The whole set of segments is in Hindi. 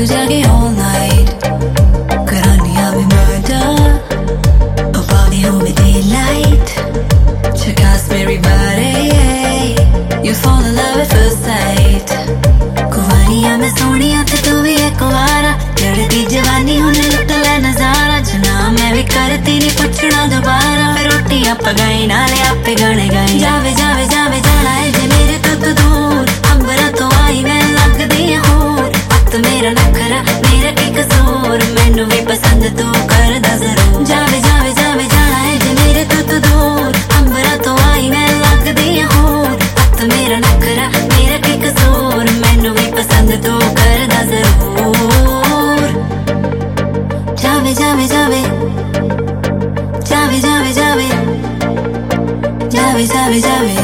जागे all night, करानिया में murder, अब आगे हो में daylight. Check out scary body, you fall in love at first sight. Kuwariya में सोनिया ते तू भी एक कुवारा, लड़ती जवानी होने लुट ले नजारा. जना मैं भी करती नहीं पूछना दोबारा, फिर रोटियां पकाई नाले आपे गाने गाई. जावे जावे जावे जाना है जे मेरे तो दूर, अंबरा तो आई मैं लगदी होर. अब तो मेरा नखरा मेरा की कसूर, मैनू भी पसंद तू करदा जरूर. जावे जावे जावे जाना है जे मेरे तो दूर, अंबरा तो आई मैं लगदी होर. अब तो मेरा नखरा मेरा की कसूर, मैनू भी पसंद तू करदा जरूर. जावे जावे जावे जावे जावे जावे जावे जावे जावे.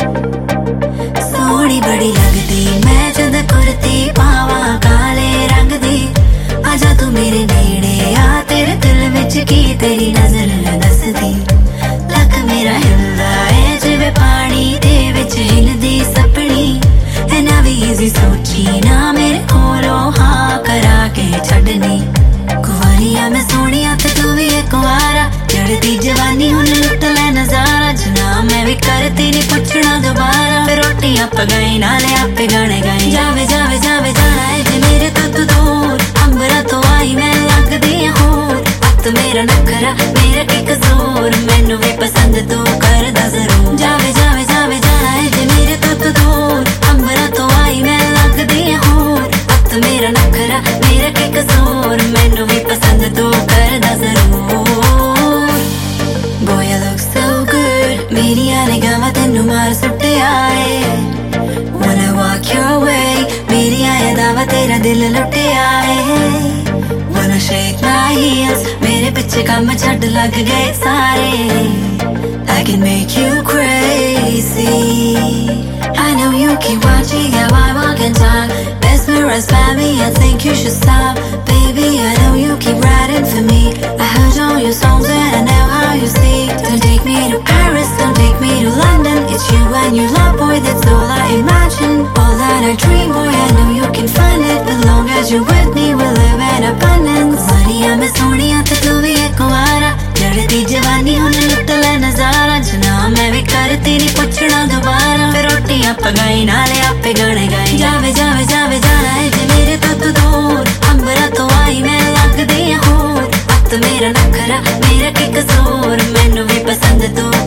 सोहनी बड़ी लगदी मैं जद कुर्ती पावा काले रंग दी. आजा तू मेरे नेड़े आ, तेरे दिल विच की तेरी नजर दसदी. लक मेरा हिलदा है जिवें पानी दे विच हिलदी सपनी. है ना भी इजी सोची ना मेरे कोलों हाँ करा के छड़नी. कुवारिया में सोनिया ते तू भी एक कुवारा, चढ़ती जवानी हुन लुट ले नजारा. जना मैं भी करती नहीं पूछना दोबारा, फिर रोटियां पकाई नाले आपे गाने गाई. जावे जावे जावे जाना है जे मेरे तो दूर, अंबरा तो आई मैं लगदी होर. अब तो मेरा नखरा मेरा की कसूर, मैनू भी पसंद तू करदा जरूर. जावे जावे जावे जाना है जे मेरे तो दूर, अंबरा तो आई मैं लगदी होर. अब तो मेरा नखरा मेरा की कसूर, मैनू भी पसंद तू करदा जरूर. Boy you look so good, मेरिया निगाहां तैनू मार सुट्टिया है. Wanna walk your way, मेरिया यादां तेरा दिल लुटिया है. Wanna shake my heels, मेरे पिछे काम छड्ड लग गए सारे. I can make you crazy. I know you keep watching how I walk and talk, mesmerized by me, I think you should stop. Baby, I know you keep writing for me, I heard all your songs and I know how you speak. Don't take me to Paris, don't take me to London. It's you and your love, boy, that's all I imagine. All that I dream, boy, I know you can find it. As long as you're with me, we'll live in abundance. Kuwariya में सोनिया ते तू भी एक कुवारा, लड़ती जवानी हुन लुट ले नजारा. जना मैं भी करती नहीं पूछना दोबारा, फिर रोटियां पकाई नाले आपे गाने गाई. जावे जावे जावे जाना है जे मेरे तो दूर, अंबरा तो आई मैं लगदी होर. अब तो मेरा नखरा मेरा की कसूर, मैनू भी पसंद तू